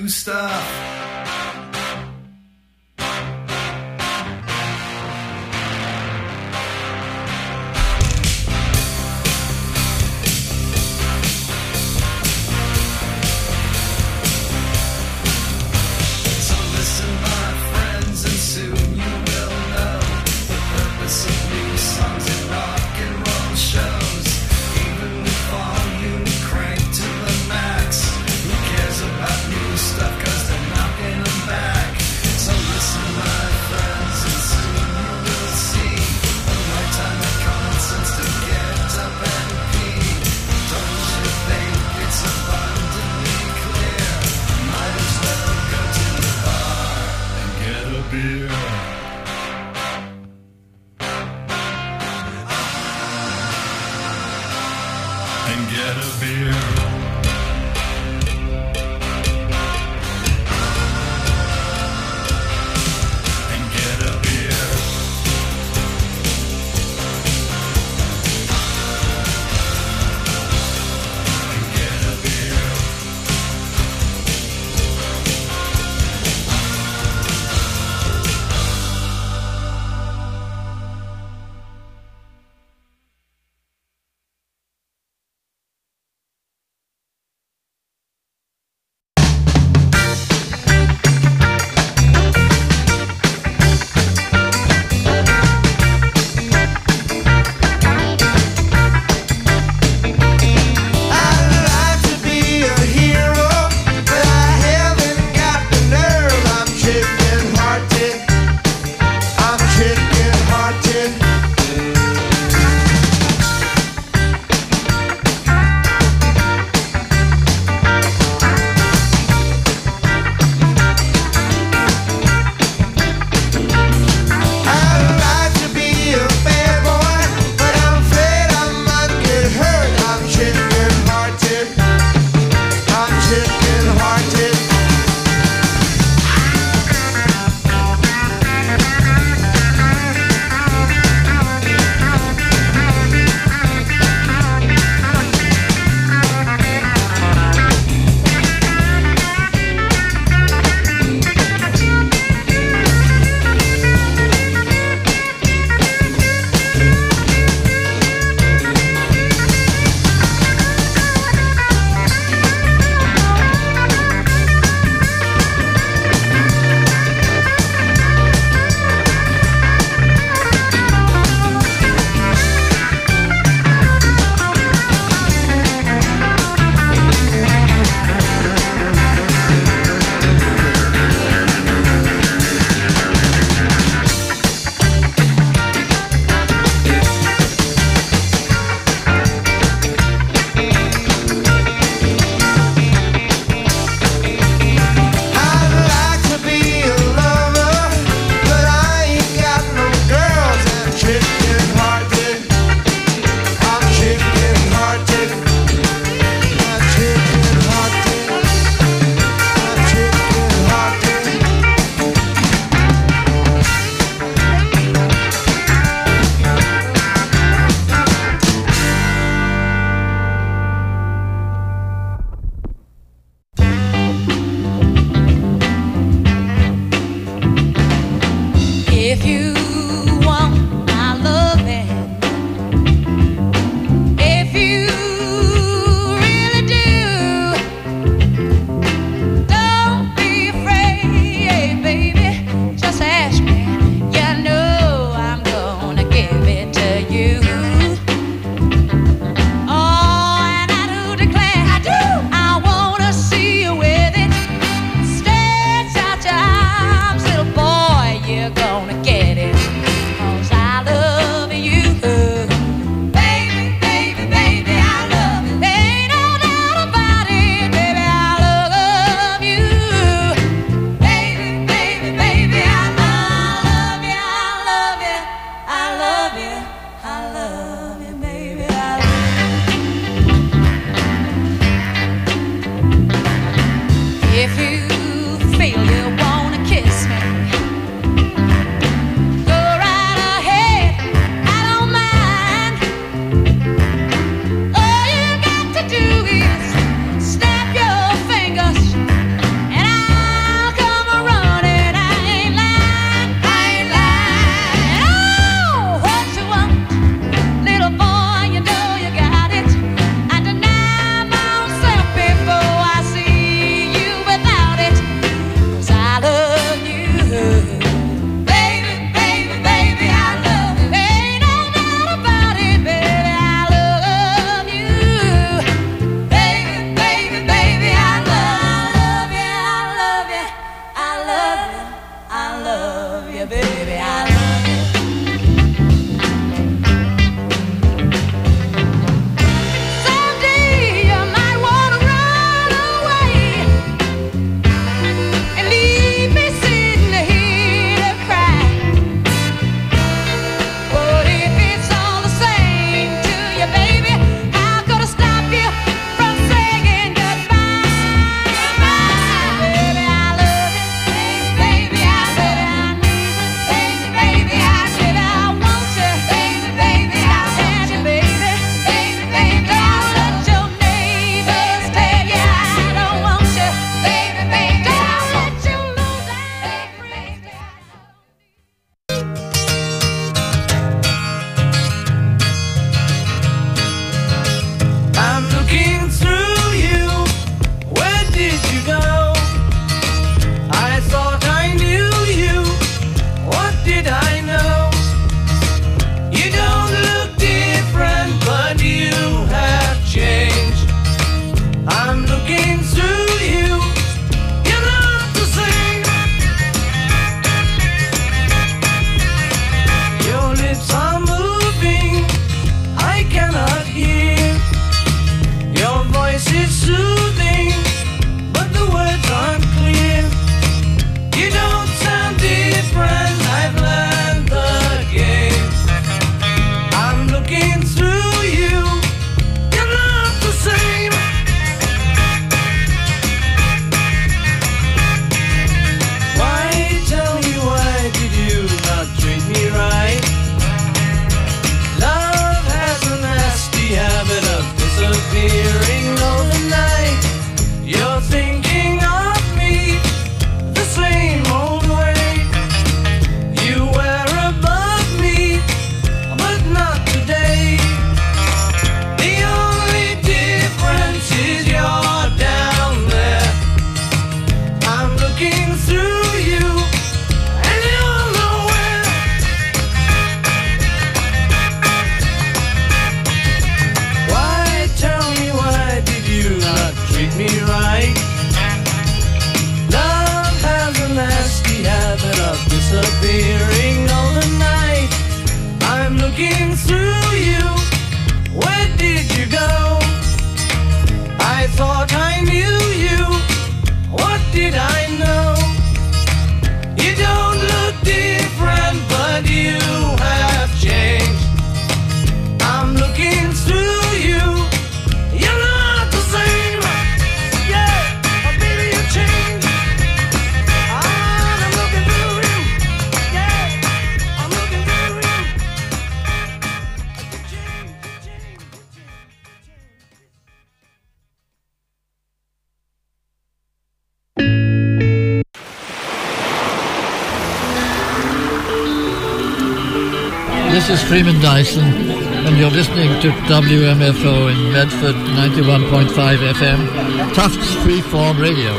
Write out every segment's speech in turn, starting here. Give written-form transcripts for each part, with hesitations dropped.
new stuff. Stuff, 'cause they're not This is Freeman Dyson, and you're listening to WMFO in Medford, 91.5 FM, Tufts Freeform Radio.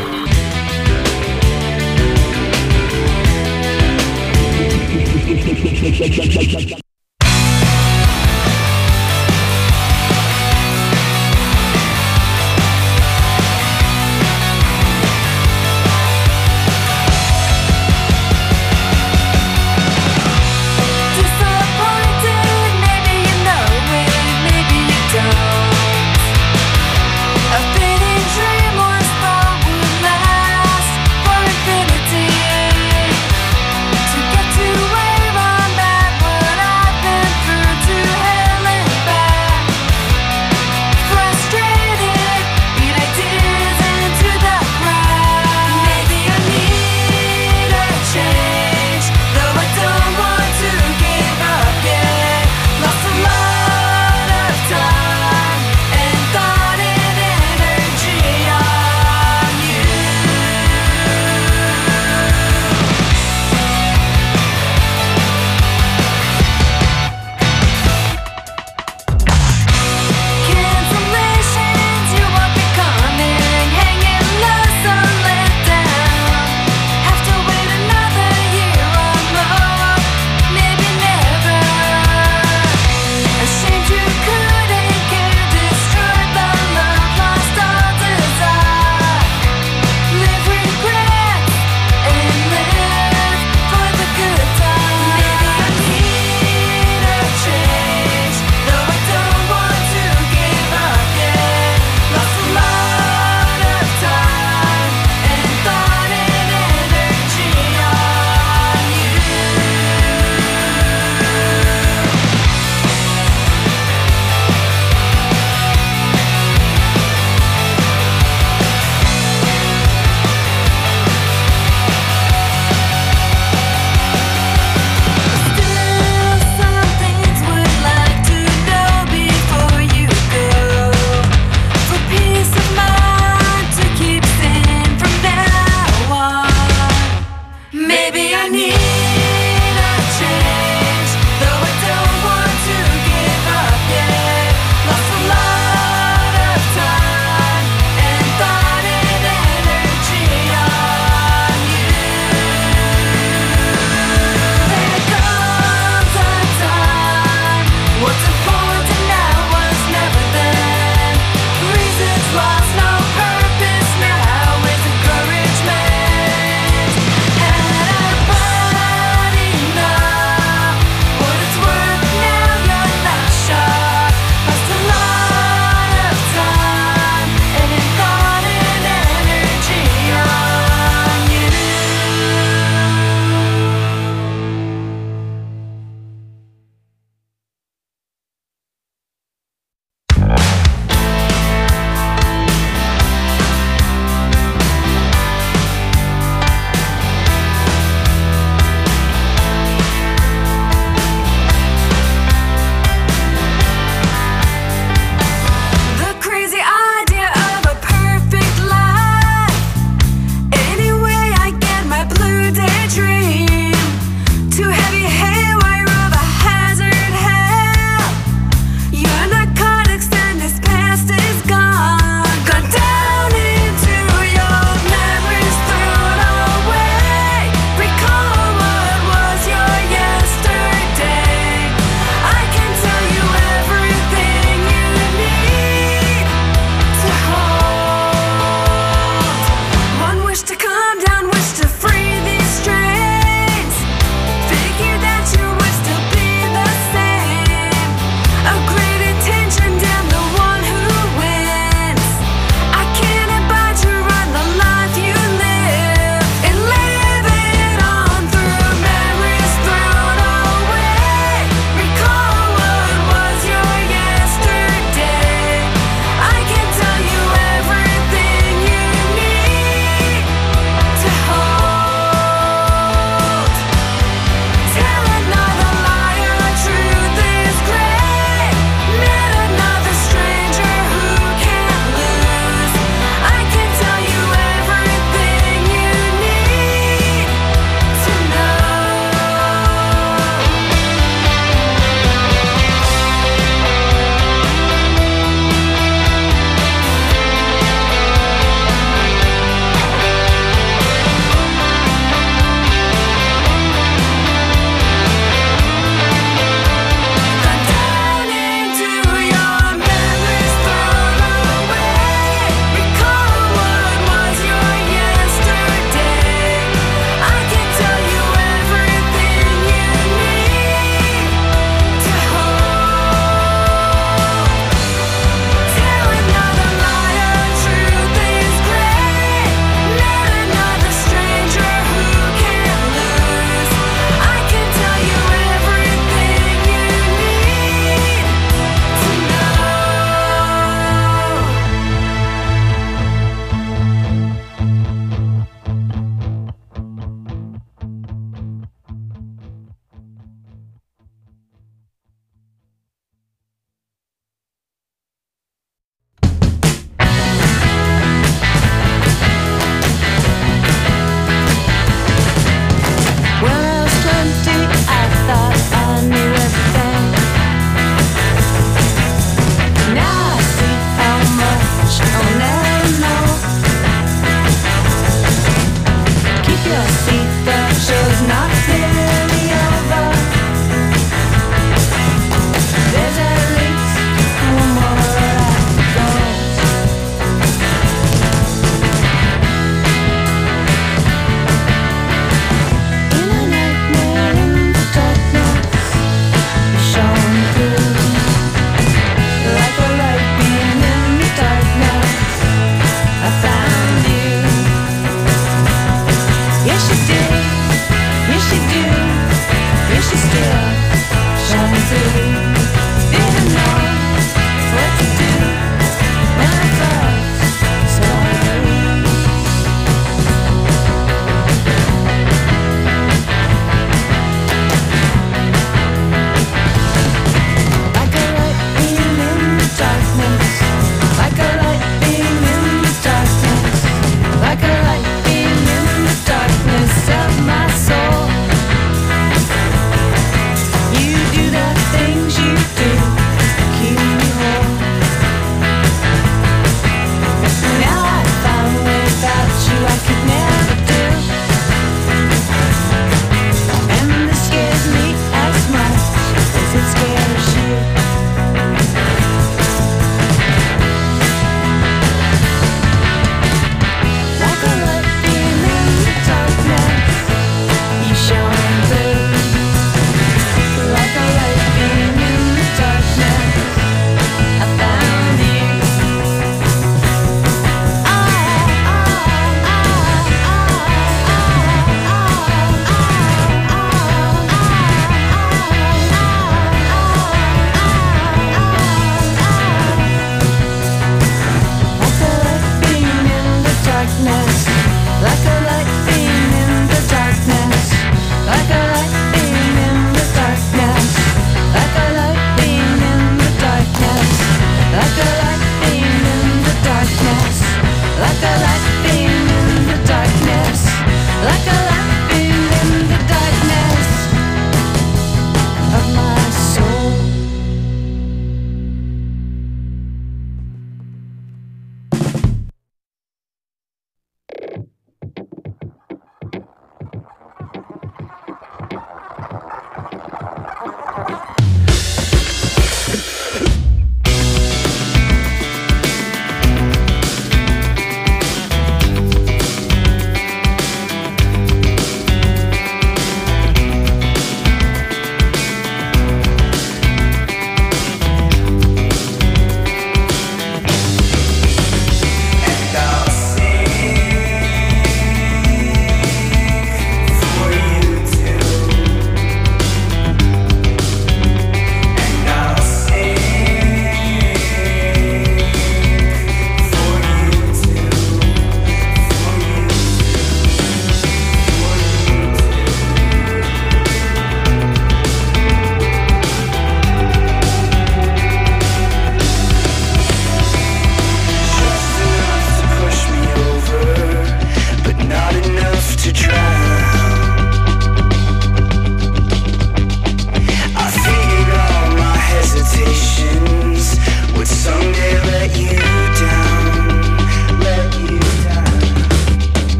To get to where I'm at, what I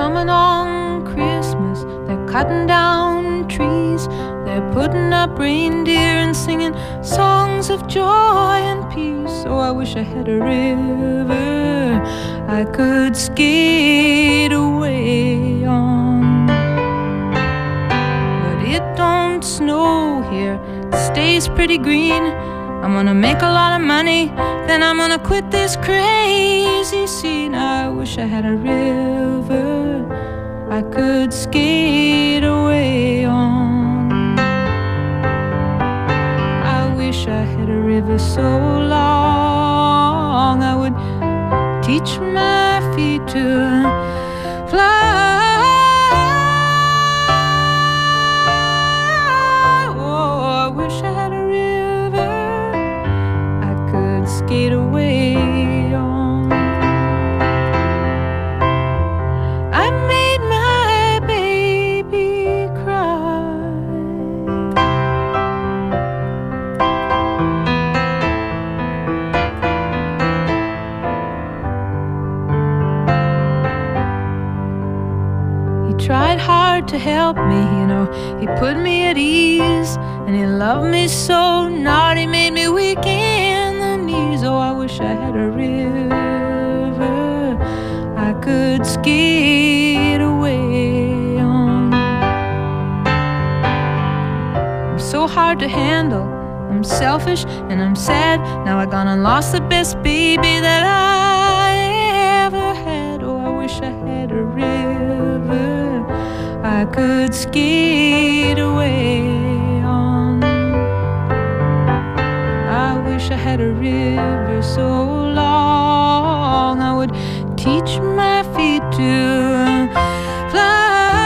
coming on Christmas. They're cutting down trees. They're putting up reindeer and singing songs of joy and peace. Oh, I wish I had a river I could skate away on. But it don't snow here, it stays pretty green. I'm gonna make a lot of money, then I'm gonna quit this crazy scene. I wish I had a river I could skate away on. I wish I had a river so long I would teach my feet to fly. Oh, I wish I had a river I could skate away on. I made my baby cry. He tried hard to help me, you know. He put me at ease, and he loved me so. Naughty, made me weak in the knees. Oh, I wish I had a river I could skate away on. I'm so hard to handle, I'm selfish and I'm sad. Now I gone and lost the best baby that I ever had. Oh, I wish I had a river I could skate away on. I wish I had a river so long I would teach my feet to fly.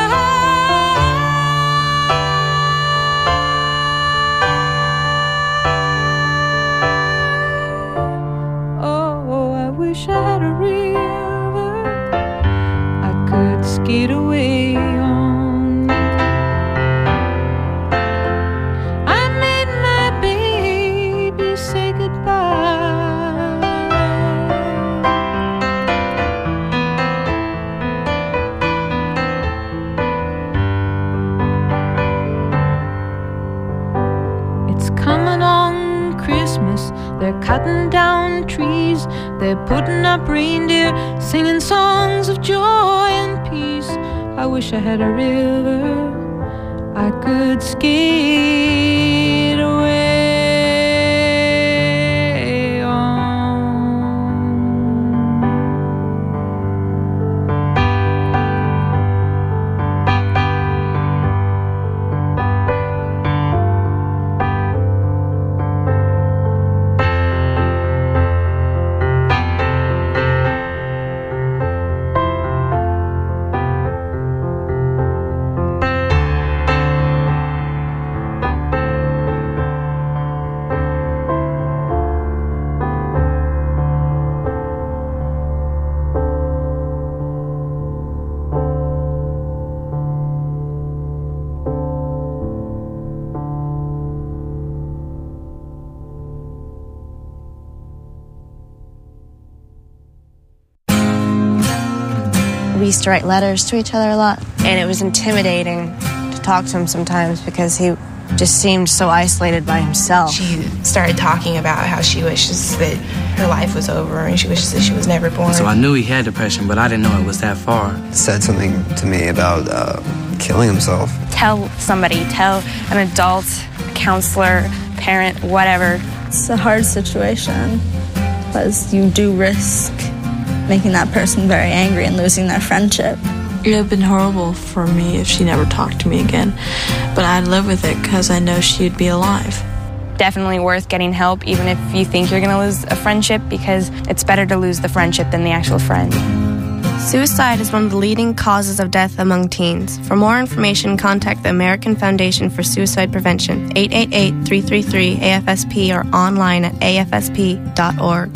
Oh, I wish I had a river I could skate away on. I made my baby say goodbye. It's coming on Christmas. They're cutting down trees. They're putting up reindeer, singing songs of joy and peace. I wish I had a river I could skate away on. We used to write letters to each other a lot, and it was intimidating to talk to him sometimes because he just seemed so isolated by himself. She started talking about how she wishes that her life was over and she wishes that she was never born. So I knew he had depression, but I didn't know it was that far. Said something to me about killing himself. Tell somebody, tell an adult, a counselor, parent, whatever. It's a hard situation because you do risk making that person very angry and losing their friendship. It would have been horrible for me if she never talked to me again, but I'd live with it because I know she'd be alive. Definitely worth getting help, even if you think you're going to lose a friendship, because it's better to lose the friendship than the actual friend. Suicide is one of the leading causes of death among teens. For more information, contact the American Foundation for Suicide Prevention, 888-333-AFSP, or online at afsp.org.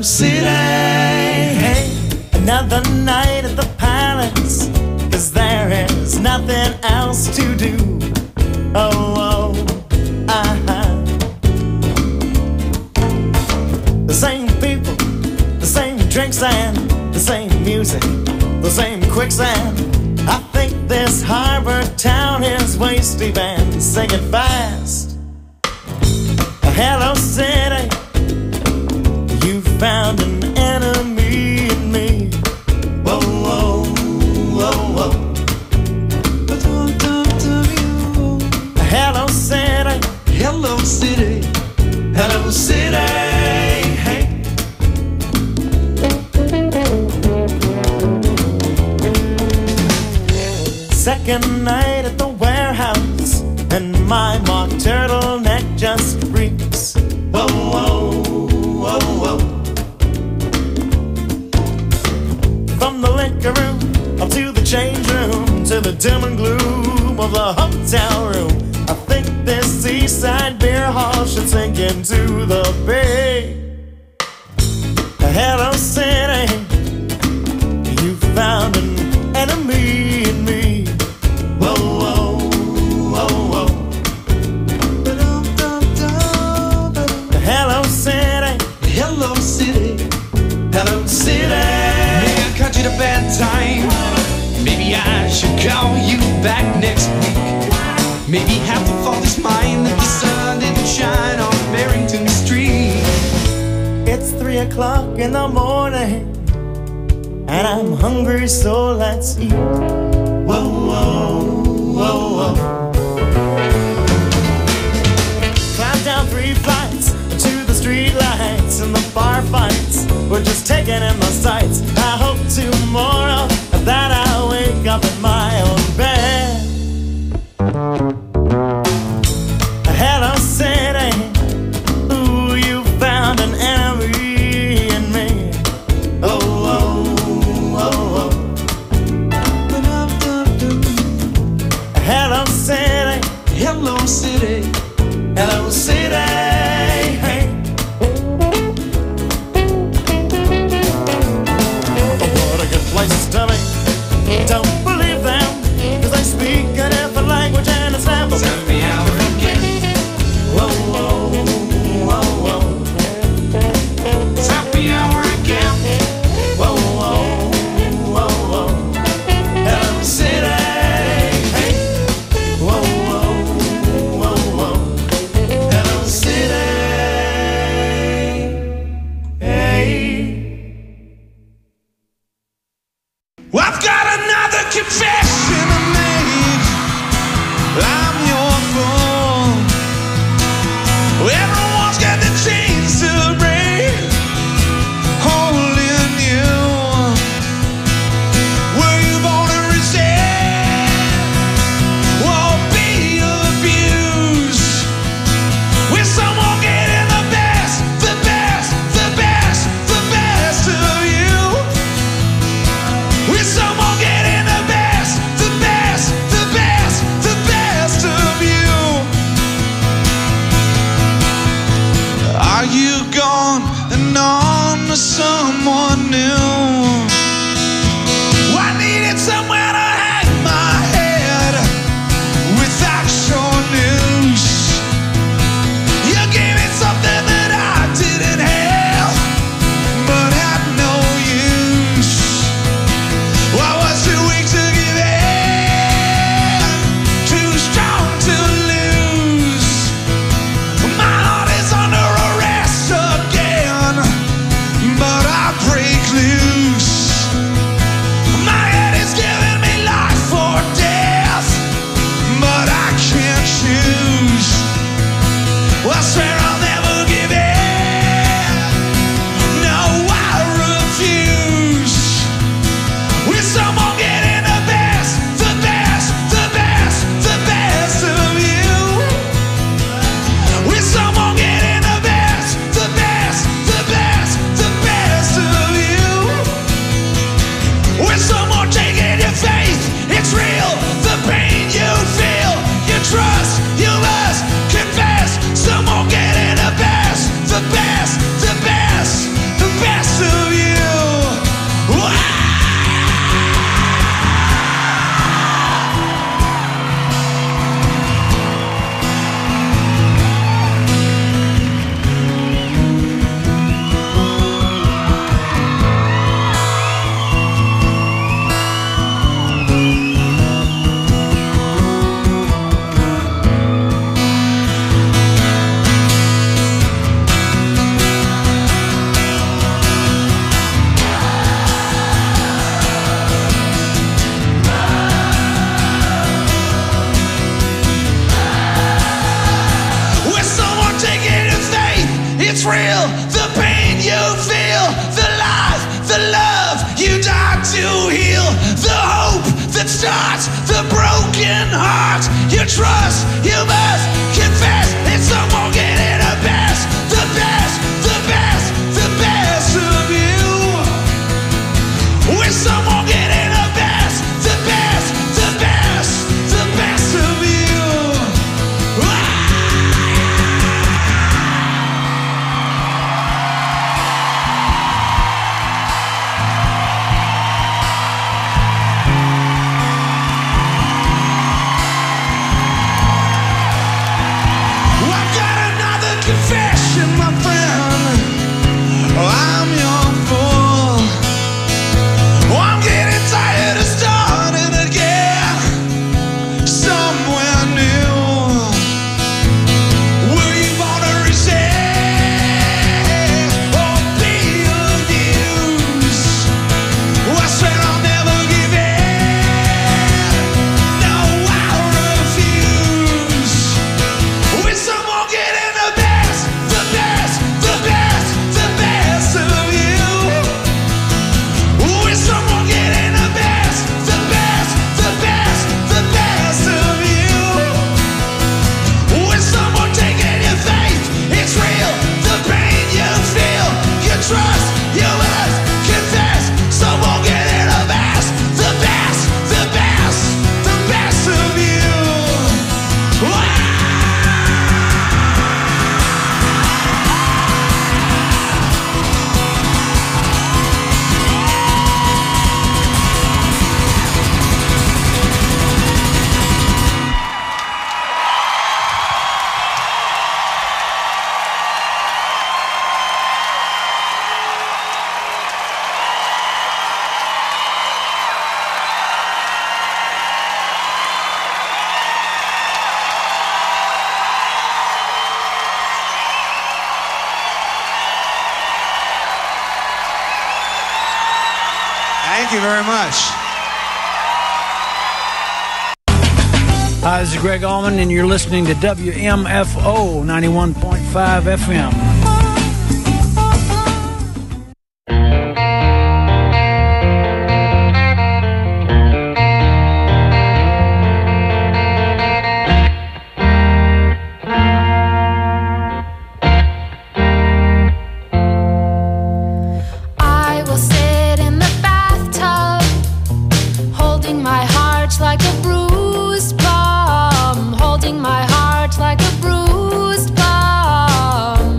City. Hey, another night at the Palace, 'cause there is nothing else to do. Oh, The same people, the same drinks and the same music, the same quicksand. I think this harbor town is way too bad. Sing it fast. Hello, city. You found an enemy in me. Whoa, whoa, whoa, whoa. Hello, city. Hello, city. Hello, city. Hey. Second night at the warehouse, and my mock turtleneck just reeks. Whoa, whoa, whoa, whoa. From the liquor room up to the change room, to the dim and gloom of the hotel room, I think this seaside beer hall should sink into the bay. Hello, city. You found an enemy in me. Whoa, whoa, whoa, whoa. Hello, city. Hello, city. Hello, city. Maybe I caught you at a bad time. Maybe I should call you back next week. Maybe half the fault is mine that the sun didn't shine on Barrington Street. It's 3 o'clock in the morning, and I'm hungry, so let's eat. Whoa, whoa, whoa, whoa. Climb down 3 flights to the street lights, and the bar fights were just taking in my sights. I hope tomorrow that I'll wake up in my own bed. Hello, city. Ooh, you found an enemy in me. Oh, oh, oh, oh. Hello, city. Hello, city. Hello, city. Hey. What a good place to be. Don't believe them, 'cause they speak a different language and it's never happy hour again. Whoa, whoa, whoa, whoa. It's happy hour again. Whoa, whoa, whoa, whoa. Hello, city. Hey. Whoa, whoa, whoa, whoa. Hello, city. Hey. Well, I've got another confession to make. I'm your fool. Everyone's got the chains to break, holding you. Were you born to resist? Won't be abused. With someone getting the best, the best, the best, the best of you. With someone getting the best, the best, the best, the best of you. Are you gone and on to someone new? I needed somewhere to hang my head without your news. You gave me something that I didn't have, but had no use. I was too weak to give in, too strong to lose. My heart is under arrest again, but I break loose. My head is giving me life or death, but I can't choose. I swear I'll never give in. No, I refuse. With someone getting the best, the best, the best, the best of you. With someone getting the best, the best, the best, the best of you. With someone taking your faith, it's real. The pain you feel, you trust, you must confess. Someone getting real. The pain you feel, the life, the love you die to heal, the hope that starts the broken heart. You trust, you must confess, and someone getting the best, the best, the best, the best of you. With someone getting the best, the best, the best, the best of you. I've got another confession, my friend. I'm your fool. I'm getting tired of starting again somewhere new. Will you wanna resist or be abused? I said I'll never give in. No, I refuse. With someone getting the best, the best, the best, the best of you. With someone getting the best, the best, the best, the best of you. With someone taking your faith, it's real. The pain you feel, you trust, you must confess. Someone getting the best, the best, the best, the best of you. Thank you very much. Hi, this is Greg Allman, and you're listening to WMFO 91.5 FM. I will sit in the bathtub, holding my heart like a bruised plum, holding my heart like a bruised plum.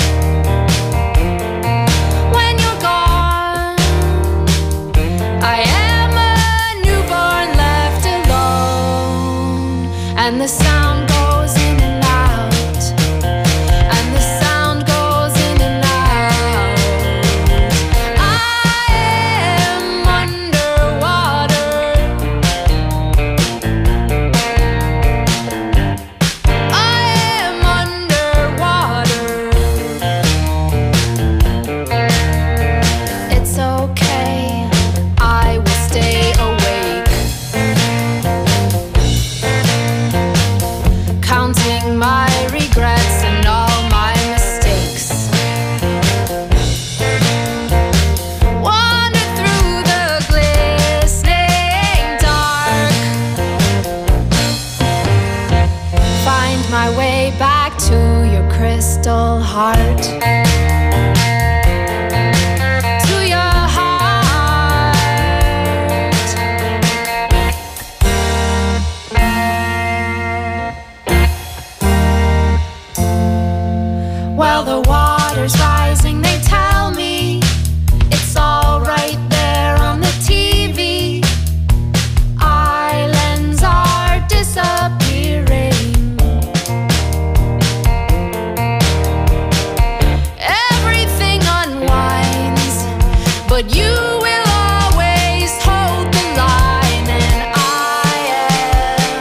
When you're gone, I am a newborn left alone, and the sound goes in and out, and the sound goes in and out. I am underwater. I am underwater. It's okay, I will stay awake, counting my regrets and all my mistakes. Wander through the glistening dark, find my way back to your crystal heart, to your heart. While the water's rising, they tell me it's all right there on the TV. Islands are disappearing. Everything unwinds, but you will always hold the line, and I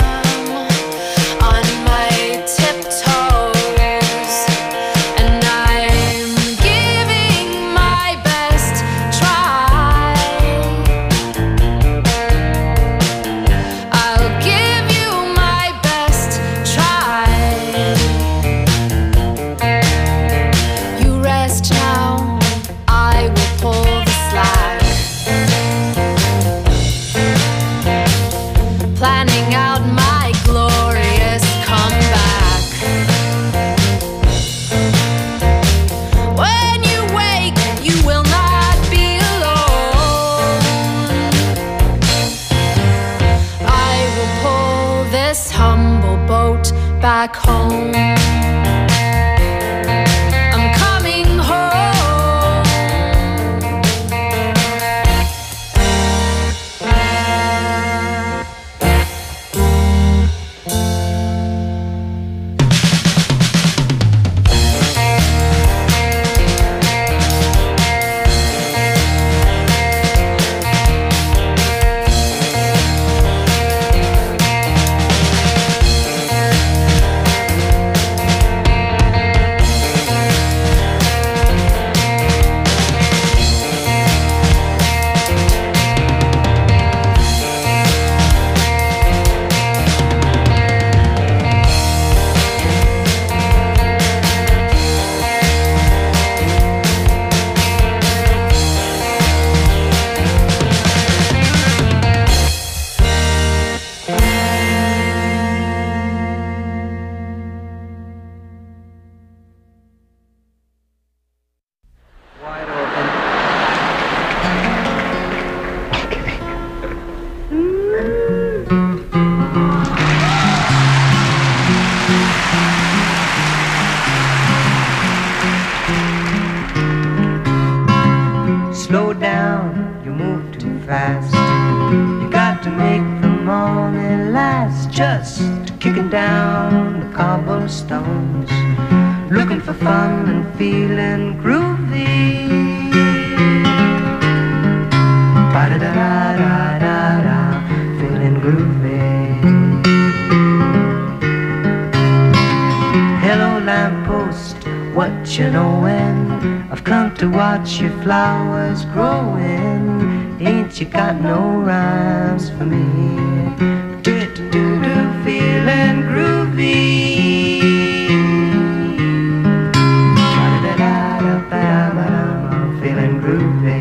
am on my tiptoes, and I humble boat back home. I'm coming home. Slow down, you move too fast. You got to make the morning last. Just kicking down the cobblestones, looking for fun and feeling groovy. Ba-da-da-da-da-da, feeling groovy. Hello lamppost, what you knowin'? I've come to watch your flowers growing. Ain't you got no rhymes for me? Do-do-do-do, feeling groovy. Ba-da-da-da-da-ba-da-ba-da, feeling groovy.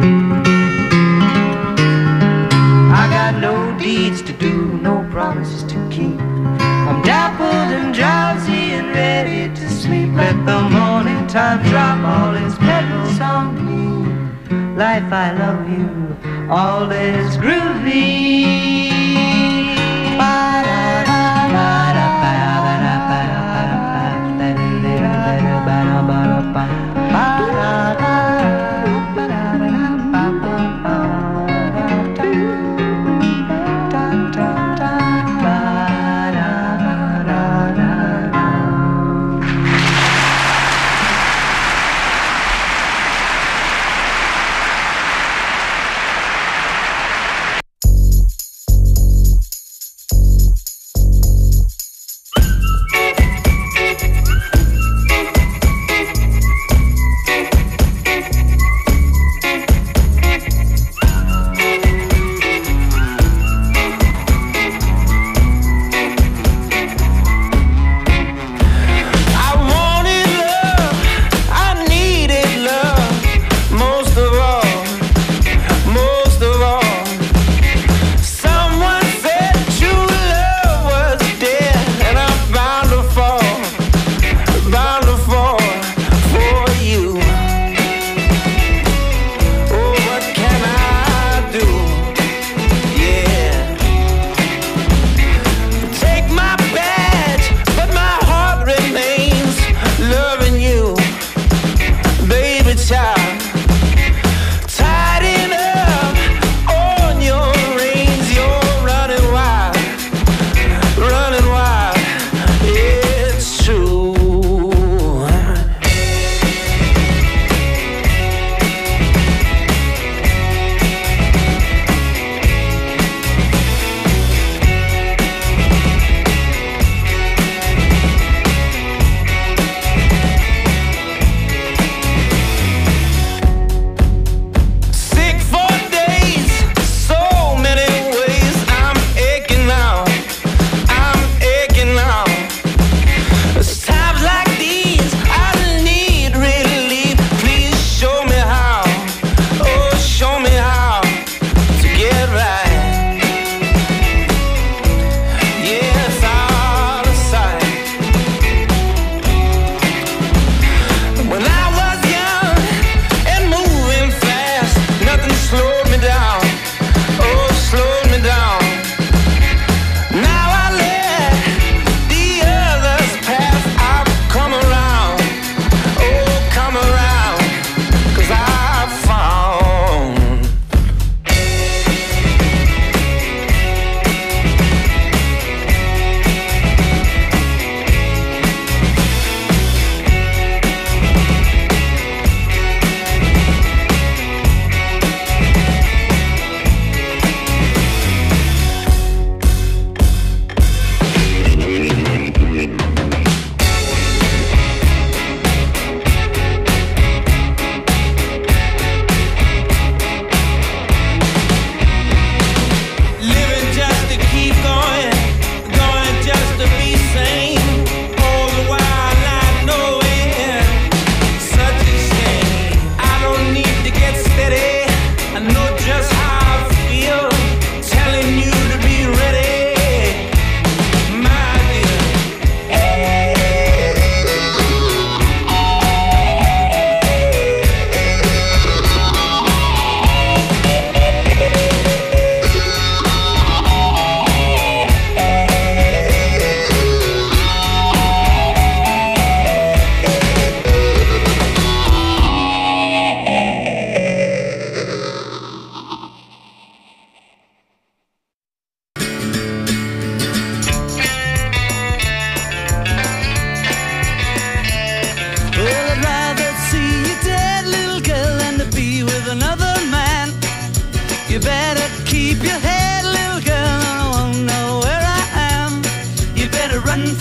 I got no deeds to do, no promises to keep. I'm dappled and drowsy and ready to sleep. Let the morning time drop all its petals on me. Life, I love you, all is groovy.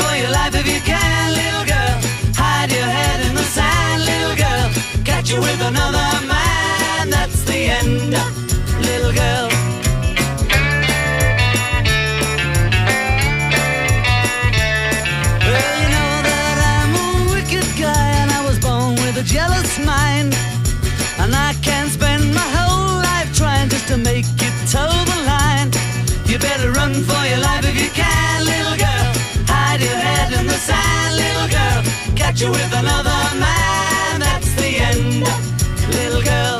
for your life if you can, little girl. Hide your head in the sand, little girl. Catch you with another man, that's the end, little girl. Well, you know that I'm a wicked guy, and I was born with a jealous mind. And I can spend my whole life trying just to make it toe the line. You better run for your life if you can, little girl. Hide your head in the sand, little girl. Catch you with another man, that's the end, little girl.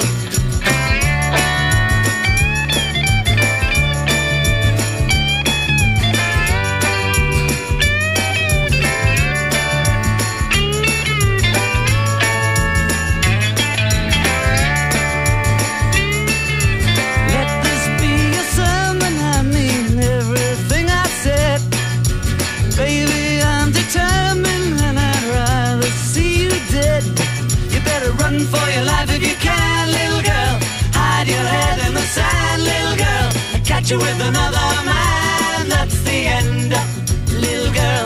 Run for your life if you can, little girl. Hide your head in the sand, little girl. Catch you with another man, that's the end, little girl.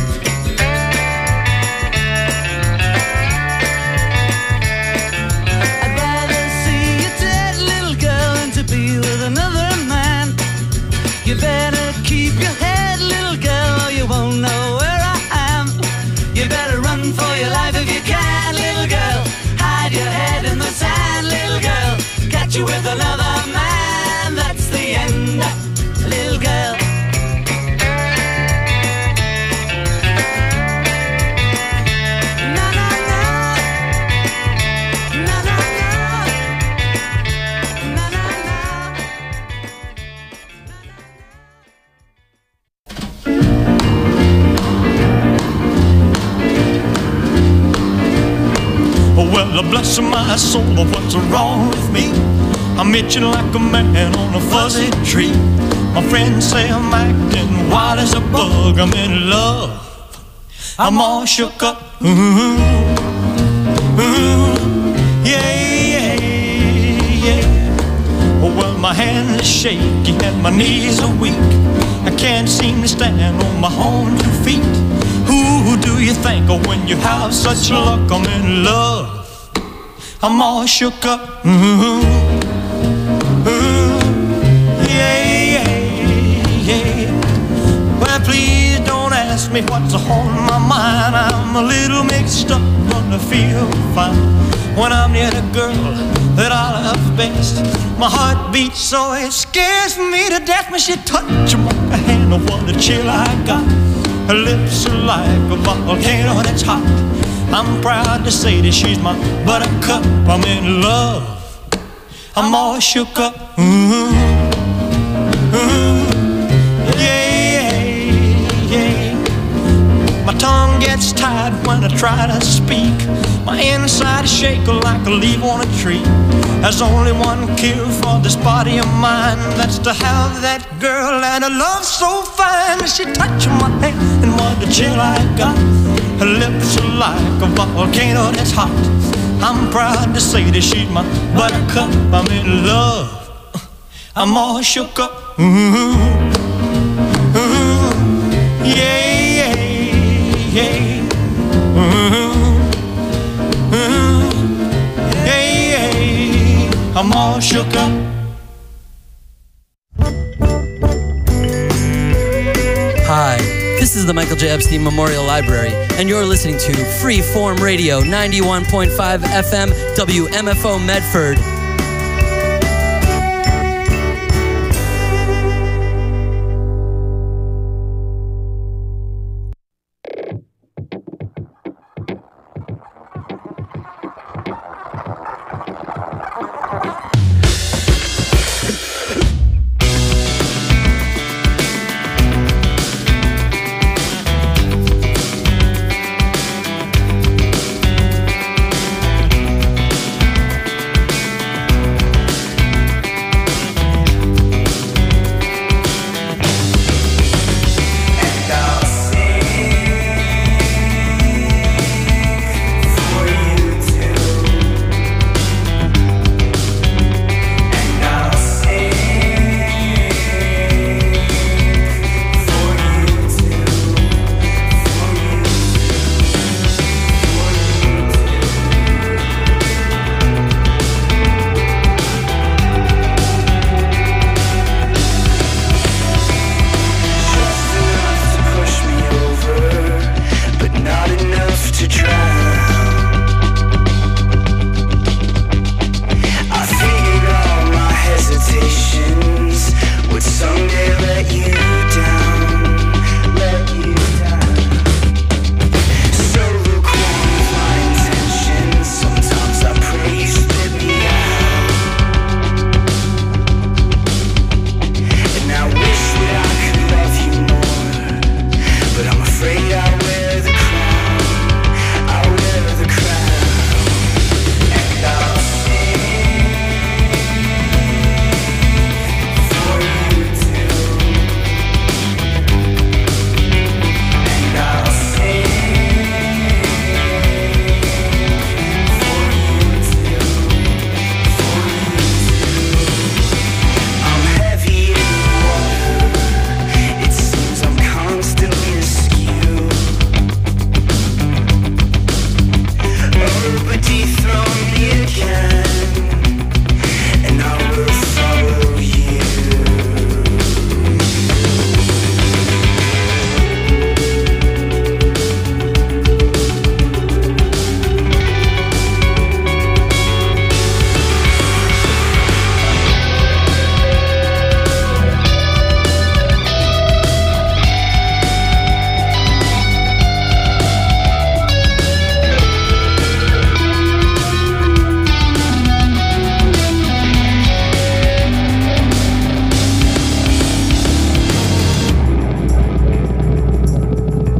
I'd rather see you dead, little girl, than to be with another man. You better keep your head, little girl, or you won't know where I am. You better run for your life if you can, little girl. Hide your head in the sand, little girl. Catch you with another man, that's the end, little girl. Na na na, na na na, na na na. Well, bless my soul, what's wrong with me? I'm itching like a man on a fuzzy tree. My friends say I'm acting wild as a bug. I'm in love, I'm all shook up. Yeah, yeah, yeah. Well, my hands are shaky and my knees are weak. I can't seem to stand on my own 2 feet. Who do you think of when you have such luck? I'm in love, I'm all shook up. Yeah, yeah, yeah. Well, please don't ask me what's on my mind. I'm a little mixed up, but I feel fine when I'm near the girl that I love best. My heart beats so it scares me to death when she touches my hand. Oh, what a chill I got. Her lips are like a volcano that's hot. I'm proud to say that she's my buttercup. I'm in love, I'm all shook up. Yeah, yeah, yeah. My tongue gets tied when I try to speak. My inside is shaking like a leaf on a tree. There's only one cure for this body of mine, that's to have that girl and a love so fine. She touched my hand and what a chill I got. Her lips are like a volcano that's hot. I'm proud to say that she's my buttercup. I'm in love, I'm all shook up. Yeah, yeah, yeah. Yeah, yeah. I'm all shook up. Hi, this is the Michael J. Epstein Memorial Library, and you're listening to Freeform Radio 91.5 FM WMFO Medford.